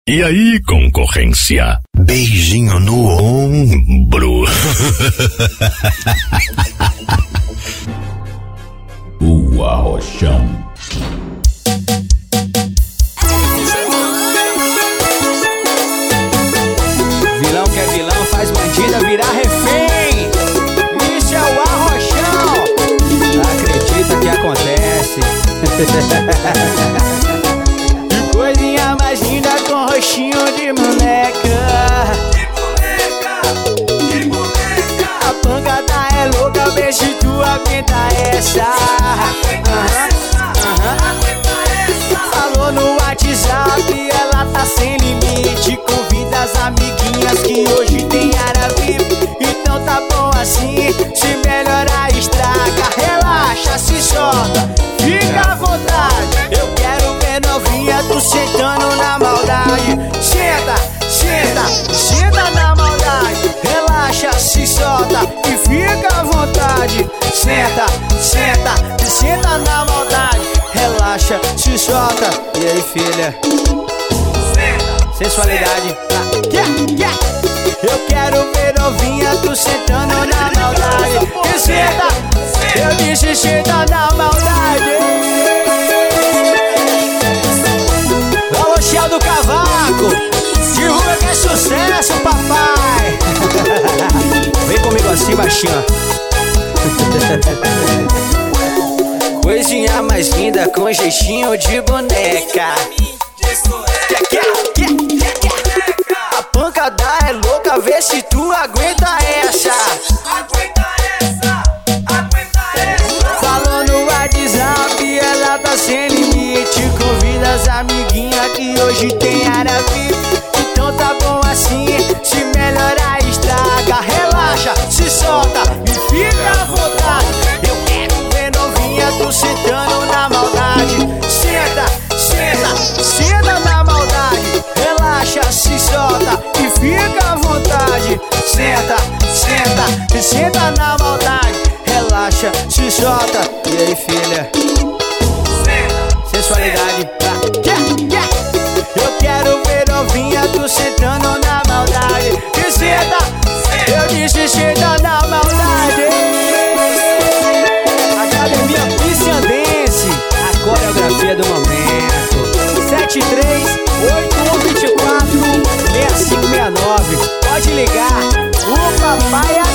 E aí, concorrência? Beijinho no ombro. O Arrochão. Vilão que é vilão faz bandida virar refém. Isso é o Arrochão. Acredita que acontece. Que coisinha mais linda com rostinho de boneca. De boneca. A pancada é louca, vê se tu aguenta essa. Falou no WhatsApp, ela tá sem limite. Convida as amiguinhas que hoje tem área VIP. Então tá bom assim, se melhorar estraga. Relaxa, se solta, fica à vontade. Eu quero ver novinha, tu sentando na maldade. Senta, senta, senta na maldade. Relaxa, se solta e fica à vontade. Senta, senta, senta na maldade. Relaxa, se solta. E aí, filha? Sensualidade. Eu quero ver novinha, tu sentando na maldade. E senta, eu disse senta na maldade. Alô, Shell do Cavaco, divulga que é sucesso, papai. Vem comigo assim, baixinho. Coisinha mais linda com jeitinho de boneca. A pancada é louca, vê se tu aguenta essa. Falou no WhatsApp, ela tá sem limite. Convida as amiguinhas que hoje tem área VIP. Então tá bom assim, se melhorar estraga. Relaxa, se solta e fica à vontade. Eu quero ver novinha, tu sentando na maldade. Senta, senta, senta na maldade. Relaxa, se solta e fica à vontade. Senta, senta, senta na maldade. Relaxa, se solta. E aí, filha? Sensualidade. Eu quero ver novinha, tu sentando na maldade. E senta, eu disse senta na maldade. Academia Pisciandense, a coreografia do momento. 73-8124-6569. Pode ligar, o papai